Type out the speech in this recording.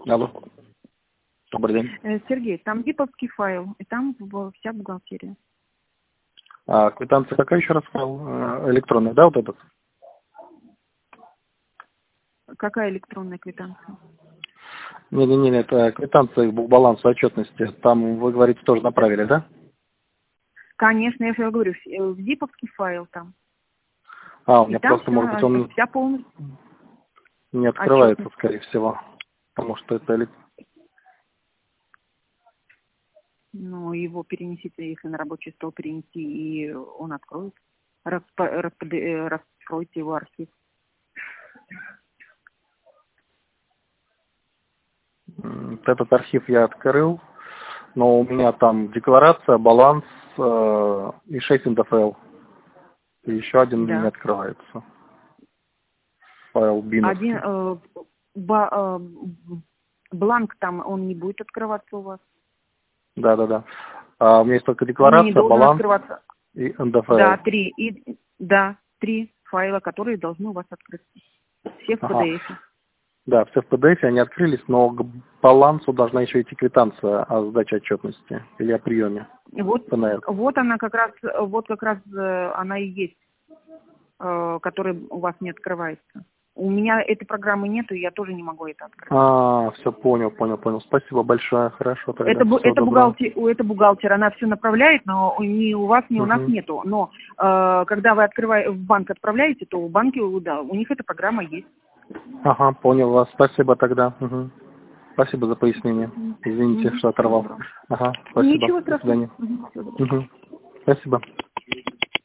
Алло. Добрый день. Сергей, там диповский файл, и там вся бухгалтерия. А квитанция какая еще раз файл? Электронная, да, вот этот? Какая электронная квитанция? Не, это квитанция к балансу отчетности. Там, вы говорите, тоже направили, да? Конечно, я же говорю, в диповский файл там. У И меня там просто, может быть, он вся полностью не открывается, отчетность. скорее всего. Потому что это... Ну, его перенесите, если на рабочий стол перенести, и он откроет. Раскройте его архив. Этот архив я открыл, но у меня там декларация, баланс и 6 НДФЛ. И еще один не Да. открывается. Файл биновский. Бланк там, он не будет открываться у вас. Да. У меня есть только Он не декларация, должен баланс открываться. и НДФЛ. Да, три файла, которые должны у вас открыться. Все в Ага. PDF. Да, все в PDF, они открылись, но к балансу должна еще идти квитанция о сдаче отчетности или о приеме. Вот она как раз, она и есть, которая у вас не открывается. У меня этой программы нету, и я тоже не могу это открыть. Все, понял. Спасибо большое, хорошо тогда. Это бухгалтер, она все направляет, но ни у вас, ни у нас Угу. нету. Но когда вы в банк отправляете, то в банке, да, у них эта программа есть. Ага, понял вас. Спасибо тогда. Угу. Спасибо за пояснение. Извините, что оторвал. Ага, спасибо. Ничего До страшного. свидания. Угу. Спасибо.